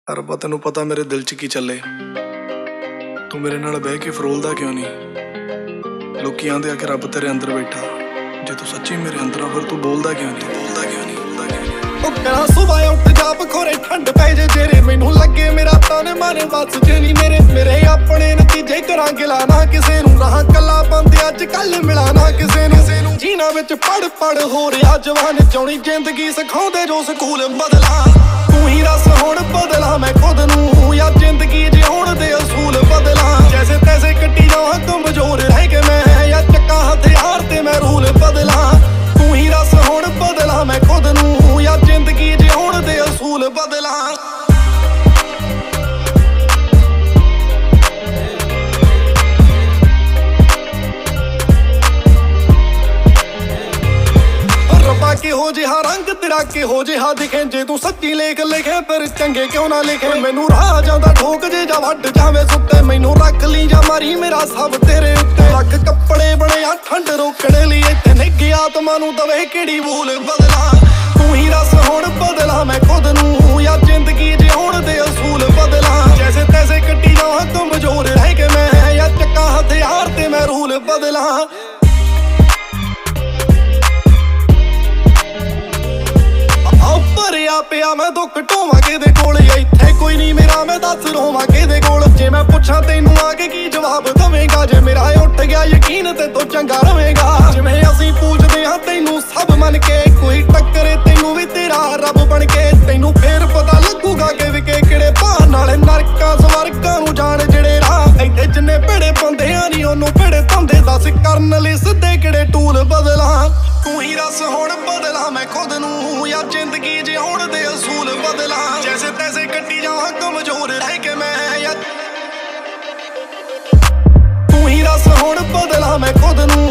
ਰੱਬਾ ਤੈਨੂੰ ਪਤਾ ਮੇਰੇ ਦਿਲ 'ਚ ਕੀ ਚੱਲੇ। ਤੂੰ ਮੇਰੇ ਨਾਲ ਬਹਿ ਕੇ ਫਰੋਲਦਾ ਕਿਉਂ ਨਹੀਂ? ਲੋਕੀ ਆਂਦੇ ਆ ਕਿ ਰੱਬ ਤੇਰੇ ਅੰਦਰ ਬੈਠਾ, ਜੇ ਤੂੰ ਸੱਚੀ ਮੇਰੇ ਅੰਦਰ ਆ ਫਿਰ ਤੂੰ ਬੋਲਦਾ ਕਿਉਂ ਨਹੀਂ? ਉਹ ਕਰਾਂ ਸੁਬਾਹ ਉੱਠ ਜਾ ਬਖੋਰੇ ਠੰਡ ਪੈ ਜੇ ਜਿਹੜੇ ਮੈਨੂੰ ਲੱਗੇ ਮੇਰਾ ਤਨ ਮਨ ਬਸ ਜੇ ਨਹੀਂ ਮੇਰੇ ਆਪਣੇ ਨਤੀਜੇ ਕਰਾਂ ਗਿਲਾ ਨਾ ਕਿਸੇ ਨੂੰ ਰਹਾ ਕੱਲਾ ਬੰਦੇ ਅੱਜ ਕੱਲ ਮਿਲਾ ਨਾ ਕਿਸੇ ਨੂੰ ਜੀਣਾ ਵਿੱਚ ਪੜ ਹੋ ਰਿਹਾ ਜਵਾਨ ਚਾਉਣੀ ਜ਼ਿੰਦਗੀ ਸਿਖਾਉਂਦੇ ਜੋ ਸਕੂਲ ਬਦਲਾ ਤੂੰ ਹੀ ਰਸ ਹੁਣ ਬਦਲਾ ਮੈਂ ਖੁਦ ਨੂੰ ਯਾ ਜ਼ਿੰਦਗੀ ਜਿਉਣ ਦੇ ਅਸੂਲ ਬਦਲਾ ਜੈਸੇ ਤੈਸੇ ਕੱਟੀ ਜਾਵਾਂ ਕਮਜ਼ੋਰ ਰਹਿ ਕੇ ਮੈਂ ਯਾ ਚੱਕਾ ਹਥਿਆਰ ਤੇ ਮੈਂ ਰੂਲ ਬਦਲਾ ਤੂੰ ਹੀ ਰਸ ਹੁਣ ਬਦਲਾ ਮੈਂ ਖੁਦ ਨੂੰ ਯਾ ਜ਼ਿੰਦਗੀ ਜਿਉਣ ਦੇ ਅਸੂਲ ਬਦਲਾ ਰੱਬਾ ਕਿਹੋ ਜਿਹਾ ਰੰਗ ਤੇਰਾ ਕਿਹੋ ਜਿਹਾ ਦਿਖੇ ਜੇ ਤੂੰ ਸੱਚੀ ਲੇਖ ਲਿਖੇ ਫਿਰ ਚੰਗੇ ਕਿਉਂ ਨਾ ਲਿਖੇ ਮੈਨੂੰ ਰਾਹ ਜਾਂਦਾ ਠੋਕ ਜੇ ਜਾਂ ਵੱਢ ਜਾਵੇ ਸੁੱਤੇ ਮੈਨੂੰ ਰੱਖ ਲਈ ਜਾਂ ਮਾਰੀ ਮੇਰਾ ਸਭ ਤੇਰੇ ਉੱਤੇ ਲੱਖ ਕੱਪੜੇ ਬਣਿਆ ਠੰਡ ਰੋਕਣ ਲਈ ਇੱਥੇ ਨਿੱਘੀ ਆਤਮਾ ਨੂੰ ਦਵੇ ਕਿਹੜੀ ਭੂਲ ਬਦਲਾ ਤੂੰ ਹੀ ਰਸ ਹੁਣ ਬਦਲਾ ਮੈਂ ਖੁਦ ਨੂੰ ਯਾ ਜ਼ਿੰਦਗੀ ਜਿਉਣ ਦੇ ਅਸੂਲ ਬਦਲਾ ਜੈਸੇ ਤੈਸੇ ਕੱਟੀ ਜਾਵਾਂ ਕਮਜ਼ੋਰ ਰਹਿ ਕੇ ਮੈਂ ਯਾ ਚੱਕਾ ਹਥਿਆਰ ਤੇ ਮੈਂ ਰੂਲ ਬਦਲਾ ਭਰਿਆ ਪਿਆ ਮੈਂ ਦੁੱਖ ਢੋਵਾਂ ਕਿਹਦੇ ਕੋਲ ਇੱਥੇ ਕੋਈ ਨਹੀਂ ਮੇਰਾ ਮੈਂ ਦੱਸ ਰੋਵਾਂ ਕਿਹਦੇ ਕੋਲ ਜੇ ਮੈਂ ਪੁੱਛਾਂ ਤੈਨੂੰ ਆ ਕੇ ਕੀ ਜਵਾਬ ਦਵੇਂਗਾ ਜੇ ਮੇਰਾ ਉੱਠ ਗਿਆ ਯਕੀਨ ਤੇ ਤੂੰ ਚੰਗਾ ਰਵੇਂਗਾ ਜਿਵੇਂ ਅਸੀਂ ਪੂਜਦੇ ਹਾਂ ਤੈਨੂੰ ਸਭ ਮੰਨ ਕੇ ਕੋਈ ਟੱਕਰੇ ਤੈਨੂੰ ਵੀ ਤੇਰਾ ਰੱਬ ਬਣ ਕੇ ਤੈਨੂੰ ਫੇਰ ਪਤਾ ਲੱਗੂਗਾ ਕਿ ਵਿਕੇ ਕਿਹੜੇ ਭਾਅ ਨਾਲੇ ਨਰਕਾਂ ਸਵਰਗਾਂ ਨੂੰ ਜਾਣ ਜਿਹੜੇ ਰਾਹ ਇੱਥੇ ਜਿੰਨੇ ਭੇੜੇ ਬੰਦਿਆਂ ਨਹੀਂ ਉਹਨੂੰ ਭੇੜੇ ਧੰਦੇ ਦੱਸ ਕਰਨ ਲਈ ਸਿੱਧੇ ਕਿਹੜੇ ਟੂਲ ਬਦਲਾ ਤੂੰ ਹੀ ਰਸ ਹੁਣ ਬਦਲਾ ਮੈਂ ਖੁਦ ਨੂੰ ਯਾ ਜ਼ਿੰਦਗੀ ਜਿਉਣ ਦੇ ਅਸੂਲ ਬਦਲਾ ਜੈਸੇ ਤੈਸੇ ਕੱਟੀ ਜਾਵਾਂ ਕਮਜ਼ੋਰ ਰਹਿ ਕੇ ਮੈਂ ਯਾ ਤੂੰ ਹੀ ਰਸ ਹੁਣ ਬਦਲਾ ਮੈਂ ਖੁਦ ਨੂੰ